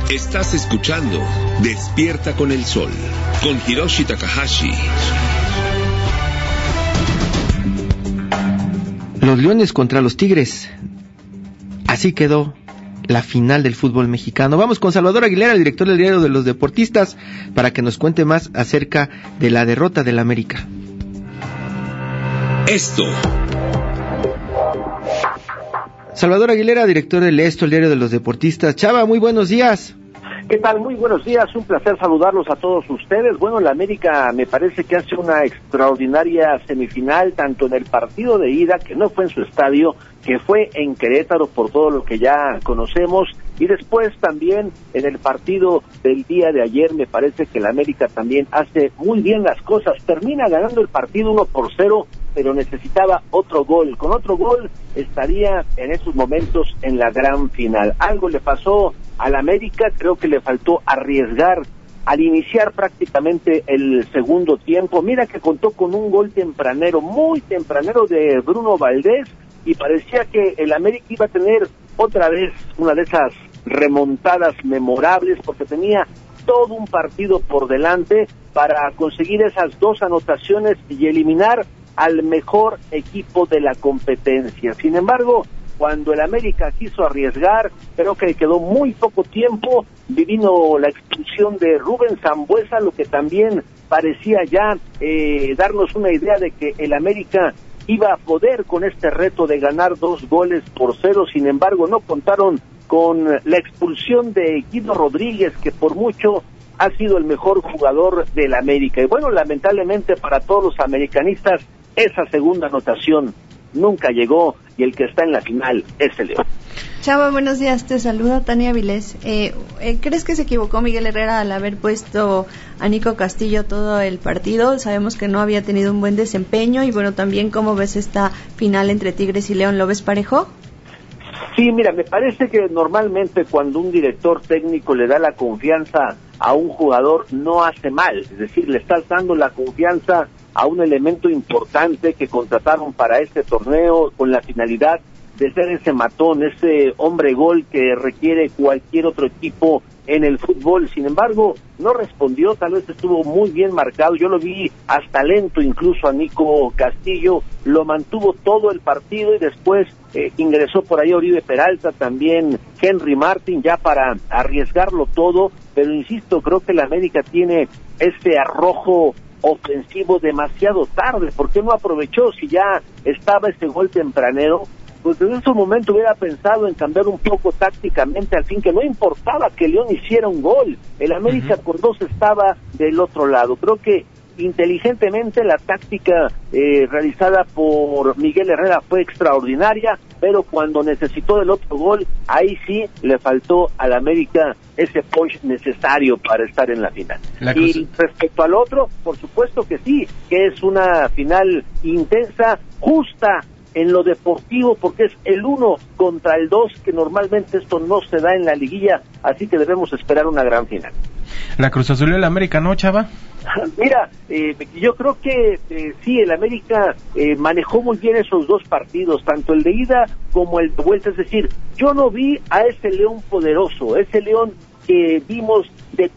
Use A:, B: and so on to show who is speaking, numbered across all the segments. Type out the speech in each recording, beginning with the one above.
A: Estás escuchando Despierta con el Sol, con Hiroshi Takahashi.
B: Los Leones contra los Tigres. Así quedó la final del fútbol mexicano. Vamos con Salvador Aguilera, el director del Diario de los Deportistas, para que nos cuente más acerca de la derrota del América.
A: Esto.
B: Salvador Aguilera, director del Esto, el Diario de los Deportistas. Chava, muy buenos días.
C: ¿Qué tal? Muy buenos días, un placer saludarlos a todos ustedes. Bueno, la América me parece que hace una extraordinaria semifinal, tanto en el partido de ida, que no fue en su estadio, que fue en Querétaro por todo lo que ya conocemos, y después también en el partido del día de ayer. Me parece que la América también hace muy bien las cosas, termina ganando el partido 1-0, pero necesitaba otro gol. Con otro gol estaría en esos momentos en la gran final. Algo le pasó al América, creo que le faltó arriesgar al iniciar prácticamente el segundo tiempo. Mira que contó con un gol tempranero, muy tempranero, de Bruno Valdés, y parecía que el América iba a tener otra vez una de esas remontadas memorables, porque tenía todo un partido por delante para conseguir esas dos anotaciones y eliminar al mejor equipo de la competencia. Sin embargo, cuando el América quiso arriesgar, creo que quedó muy poco tiempo, vino la expulsión de Rubén Sambueza, lo que también parecía ya darnos una idea de que el América iba a poder con este reto de ganar 2-0. Sin embargo, no contaron con la expulsión de Guido Rodríguez, que por mucho ha sido el mejor jugador del América. Y bueno, lamentablemente para todos los americanistas, esa segunda anotación nunca llegó, y el que está en la final es el León.
D: Chava, buenos días, te saluda Tania Vilés. ¿Crees que se equivocó Miguel Herrera al haber puesto a Nico Castillo todo el partido? Sabemos que no había tenido un buen desempeño, y bueno, también ¿cómo ves esta final entre Tigres y León? ¿Lo ves parejo?
C: Sí, mira, me parece que normalmente cuando un director técnico le da la confianza a un jugador, no hace mal, es decir, le estás dando la confianza a un elemento importante que contrataron para este torneo con la finalidad de ser ese matón, ese hombre gol que requiere cualquier otro equipo en el fútbol. Sin embargo, no respondió, tal vez estuvo muy bien marcado, yo lo vi hasta lento incluso a Nico Castillo, lo mantuvo todo el partido, y después ingresó por ahí Oribe Peralta, también Henry Martin, ya para arriesgarlo todo, pero insisto, creo que la América tiene ese arrojo ofensivo demasiado tarde. ¿Por qué no aprovechó si ya estaba ese gol tempranero? Pues en ese momento hubiera pensado en cambiar un poco tácticamente, al fin que no importaba que León hiciera un gol, el América con dos estaba del otro lado. Creo que inteligentemente la táctica realizada por Miguel Herrera fue extraordinaria, pero cuando necesitó del otro gol, ahí sí le faltó al América ese punch necesario para estar en la final. Y respecto al otro, por supuesto que sí, que es una final intensa, justa en lo deportivo, porque es el 1 contra el 2, que normalmente esto no se da en la liguilla, así que debemos esperar una gran final.
E: La Cruz Azul y el América, ¿no, Chava?
C: Mira, yo creo que sí, el América manejó muy bien esos dos partidos, tanto el de ida como el de vuelta, es decir, yo no vi a ese León poderoso, ese León que vimos de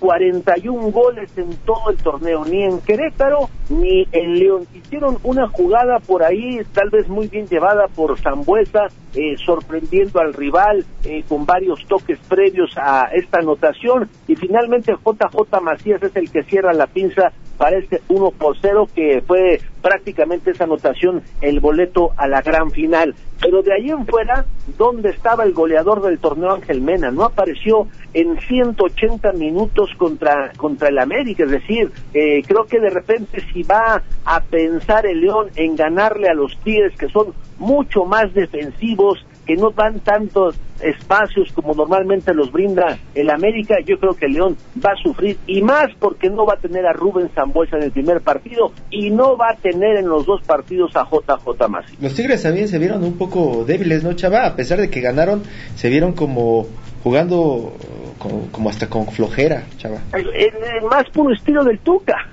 C: 41 goles en todo el torneo, ni en Querétaro ni en León. Hicieron una jugada por ahí, tal vez muy bien llevada por Sambueza, sorprendiendo al rival con varios toques previos a esta anotación, y finalmente JJ Macías es el que cierra la pinza para este 1-0, que fue prácticamente esa anotación el boleto a la gran final. Pero de ahí en fuera, ¿dónde estaba el goleador del torneo, Ángel Mena? No apareció en 180 minutos contra el América, es decir, creo que de repente si va a pensar el León en ganarle a los Tigres, que son mucho más defensivos, que no dan tantos espacios como normalmente los brinda el América, yo creo que el León va a sufrir, y más porque no va a tener a Rubén Sambueza en el primer partido, y no va a tener en los dos partidos a JJ Macías.
B: Los Tigres también se vieron un poco débiles, ¿no, Chava? A pesar de que ganaron, se vieron como jugando como hasta con flojera, Chava.
C: El más puro estilo del Tuca,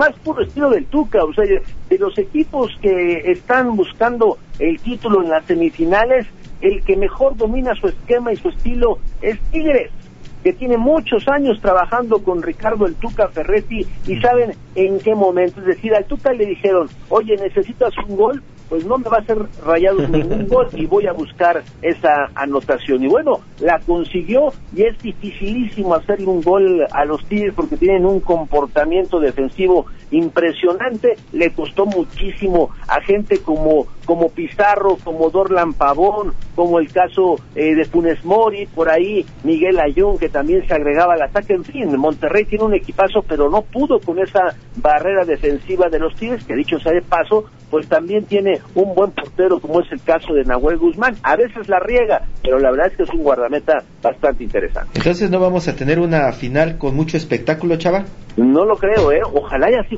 C: o sea, de los equipos que están buscando el título en las semifinales, el que mejor domina su esquema y su estilo es Tigres. que tiene muchos años trabajando con Ricardo el Tuca Ferretti y saben en qué momento. Es decir, al Tuca le dijeron, oye, ¿necesitas un gol? Pues no me va a hacer Rayados ningún gol y voy a buscar esa anotación. Y bueno, la consiguió y es dificilísimo hacerle un gol a los Tigres porque tienen un comportamiento defensivo impresionante. Le costó muchísimo a gente como Pizarro, como Dorlan Pavón, como el caso de Funes Mori, por ahí Miguel Ayun, que también se agregaba al ataque. En fin, Monterrey tiene un equipazo, pero no pudo con esa barrera defensiva de los Tigres, que dicho sea de paso, pues también tiene un buen portero, como es el caso de Nahuel Guzmán. A veces la riega, pero la verdad es que es un guardameta bastante interesante.
B: Entonces, ¿no vamos a tener una final con mucho espectáculo, Chava?
C: No lo creo, ojalá y así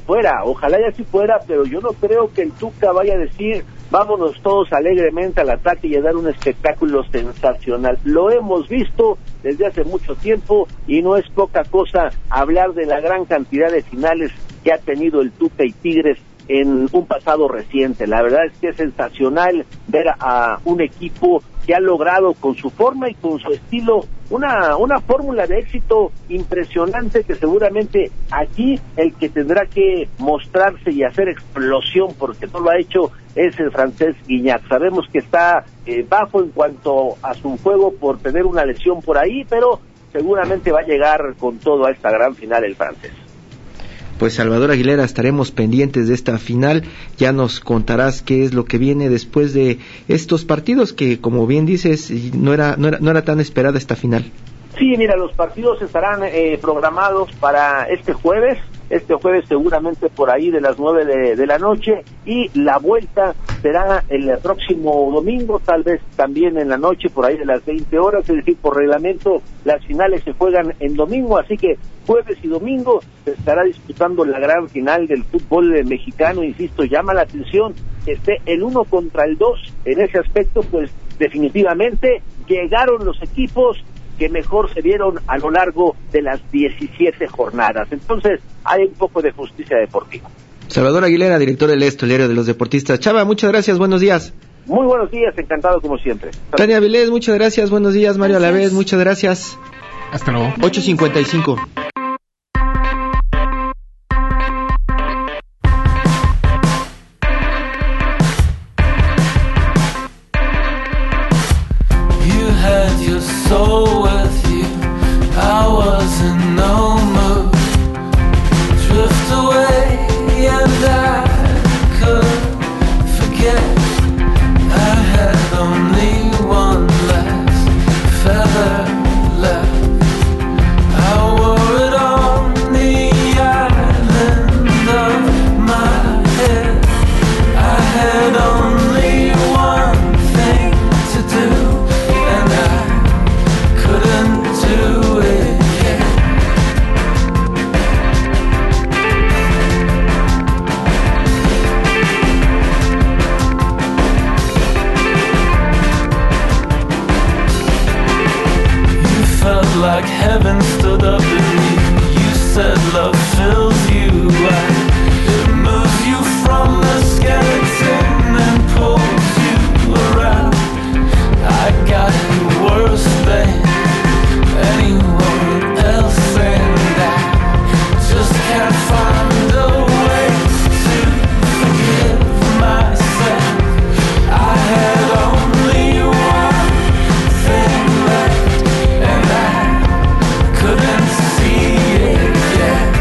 C: fuera, pero yo no creo que el Tuca vaya a decir, vámonos todos alegremente al ataque y a dar un espectáculo sensacional. Lo hemos visto desde hace mucho tiempo y no es poca cosa hablar de la gran cantidad de finales que ha tenido el Tuca y Tigres en un pasado reciente. La verdad es que es sensacional ver a un equipo que ha logrado con su forma y con su estilo una fórmula de éxito impresionante, que seguramente aquí el que tendrá que mostrarse y hacer explosión, porque no lo ha hecho, es el francés Guignac. Sabemos que está bajo en cuanto a su juego por tener una lesión por ahí, pero seguramente va a llegar con todo a esta gran final el francés.
B: Pues Salvador Aguilera, estaremos pendientes de esta final, ya nos contarás qué es lo que viene después de estos partidos que, como bien dices, no era tan esperada esta final.
C: Sí, mira, los partidos estarán programados para este jueves seguramente por ahí de las 9 de la noche, y la vuelta será el próximo domingo, tal vez también en la noche, por ahí de las 20 horas, es decir, por reglamento las finales se juegan en domingo, así que jueves y domingo se estará disputando la gran final del fútbol mexicano. Insisto, llama la atención que esté el 1 contra el 2, en ese aspecto pues definitivamente llegaron los equipos que mejor se vieron a lo largo de las 17 jornadas. Entonces, hay un poco de justicia deportiva.
B: Salvador Aguilera, director del Esto, el diario de los deportistas. Chava, muchas gracias, buenos días.
C: Muy buenos días, encantado como siempre.
B: Tania Vilés, muchas gracias, buenos días. Mario Alavés, muchas gracias.
E: Hasta luego.
B: 8:55.
F: soul with you. I was in no mood. Drift away and I could forget. I had only one last feather left. I wore it on the island of my head. I had only one thing to do. Do it yet. You felt like heaven stood up in you. You said love fills you right. It moves you from the skeleton and pulls you around. I got it worse than anyone else, and I just can't find a way to forgive myself. I had only one thing left, and I couldn't see it yet.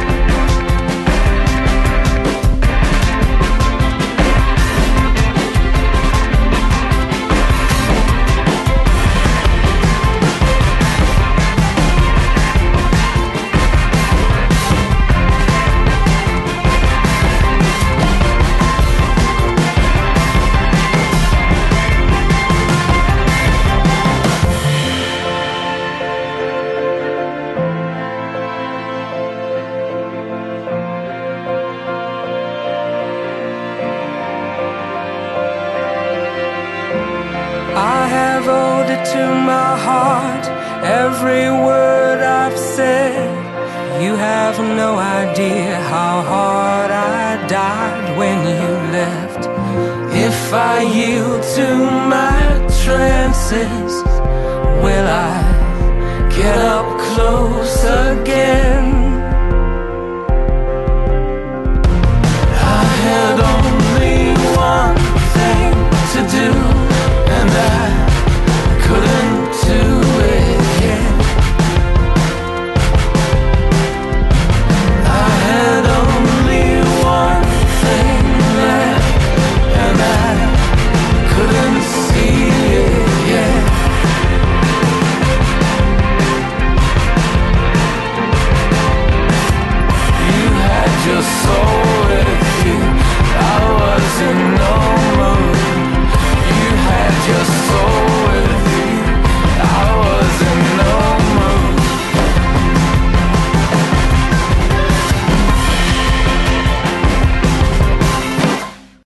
F: I have owed it to my heart, every word I've said. You have no idea how hard I died when you left. If I yield to my trances, will I